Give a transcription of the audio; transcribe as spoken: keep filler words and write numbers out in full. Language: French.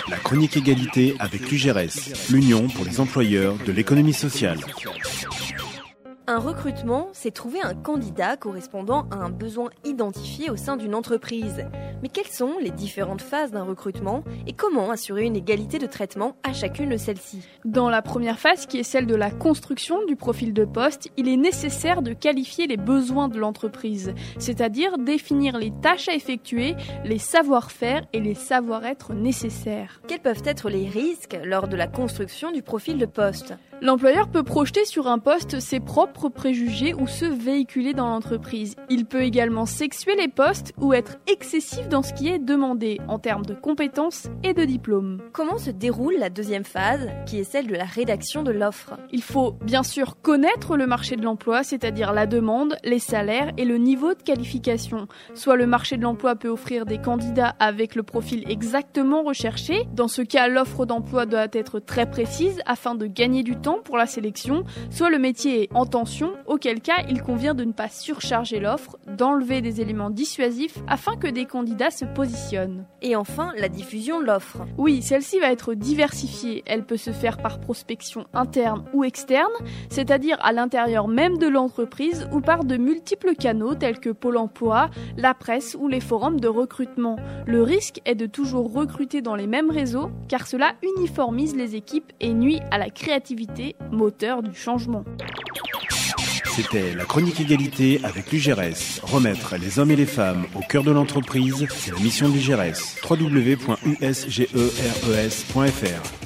La chronique égalité avec l'U G R E S, l'Union pour les employeurs de l'économie sociale. Un recrutement, c'est trouver un candidat correspondant à un besoin identifié au sein d'une entreprise. Mais quelles sont les différentes phases d'un recrutement et comment assurer une égalité de traitement à chacune de celles-ci ? Dans la première phase, qui est celle de la construction du profil de poste, il est nécessaire de qualifier les besoins de l'entreprise, c'est-à-dire définir les tâches à effectuer, les savoir-faire et les savoir-être nécessaires. Quels peuvent être les risques lors de la construction du profil de poste ? L'employeur peut projeter sur un poste ses propres préjugés ou ceux véhiculés dans l'entreprise. Il peut également sexuer les postes ou être excessif dans ce qui est demandé en termes de compétences et de diplômes. Comment se déroule la deuxième phase, qui est celle de la rédaction de l'offre ? Il faut bien sûr connaître le marché de l'emploi, c'est-à-dire la demande, les salaires et le niveau de qualification. Soit le marché de l'emploi peut offrir des candidats avec le profil exactement recherché. Dans ce cas, l'offre d'emploi doit être très précise afin de gagner du temps pour la sélection, soit le métier est en tension, auquel cas il convient de ne pas surcharger l'offre, d'enlever des éléments dissuasifs afin que des candidats se positionnent. Et enfin, la diffusion de l'offre. Oui, celle-ci va être diversifiée. Elle peut se faire par prospection interne ou externe, c'est-à-dire à l'intérieur même de l'entreprise ou par de multiples canaux tels que Pôle emploi, la presse ou les forums de recrutement. Le risque est de toujours recruter dans les mêmes réseaux car cela uniformise les équipes et nuit à la créativité, moteur du changement. C'était la chronique égalité avec l'U G R E S. Remettre les hommes et les femmes au cœur de l'entreprise, c'est la mission de l'U G R E S. w w w point u s g e r e s point f r